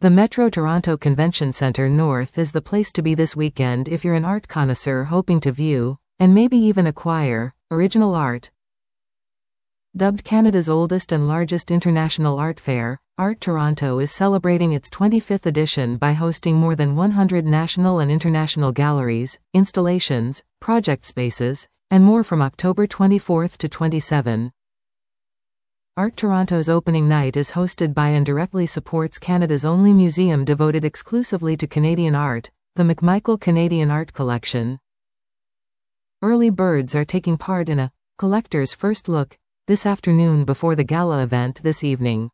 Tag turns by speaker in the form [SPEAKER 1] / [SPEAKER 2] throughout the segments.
[SPEAKER 1] The Metro Toronto Convention Centre North is the place to be this weekend if you're an art connoisseur hoping to view, and maybe even acquire, original art. Dubbed Canada's oldest and largest international art fair, Art Toronto is celebrating its 25th edition by hosting more than 100 national and international galleries, installations, project spaces, and more from October 24 to 27. Art Toronto's opening night is hosted by and directly supports Canada's only museum devoted exclusively to Canadian art, the McMichael Canadian Art Collection. Early birds are taking part in a collector's first look this afternoon before the gala event this evening.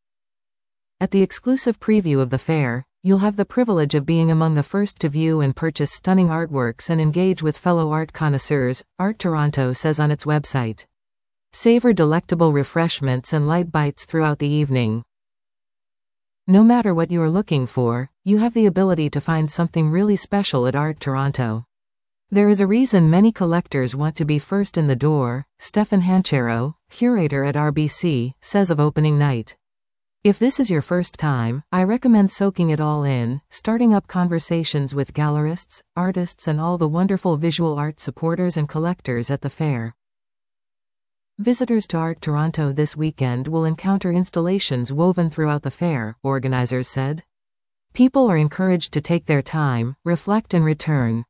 [SPEAKER 1] At the exclusive preview of the fair, you'll have the privilege of being among the first to view and purchase stunning artworks and engage with fellow art connoisseurs, Art Toronto says on its website. Savor delectable refreshments and light bites throughout the evening. No matter what you are looking for, you have the ability to find something really special at Art Toronto. There is a reason many collectors want to be first in the door, Stefan Hanchero, curator at RBC, says of opening night. If this is your first time, I recommend soaking it all in, starting up conversations with gallerists, artists and all the wonderful visual art supporters and collectors at the fair. Visitors to Art Toronto this weekend will encounter installations woven throughout the fair, organizers said. People are encouraged to take their time, reflect and return.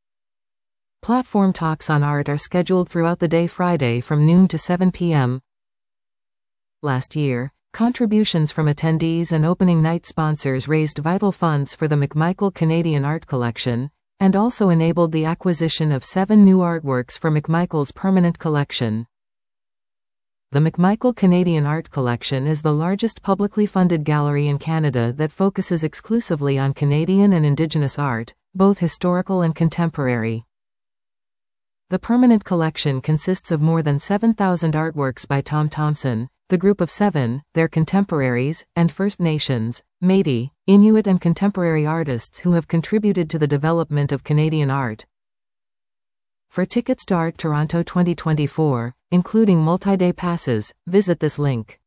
[SPEAKER 1] Platform talks on art are scheduled throughout the day Friday from noon to 7 p.m. Last year, contributions from attendees and opening night sponsors raised vital funds for the McMichael Canadian Art Collection, and also enabled the acquisition of 7 new artworks for McMichael's permanent collection. The McMichael Canadian Art Collection is the largest publicly funded gallery in Canada that focuses exclusively on Canadian and Indigenous art, both historical and contemporary. The permanent collection consists of more than 7,000 artworks by Tom Thomson, the Group of Seven, their contemporaries, and First Nations, Métis, Inuit and contemporary artists who have contributed to the development of Canadian art. For tickets to Art Toronto 2024, including multi-day passes, visit this link.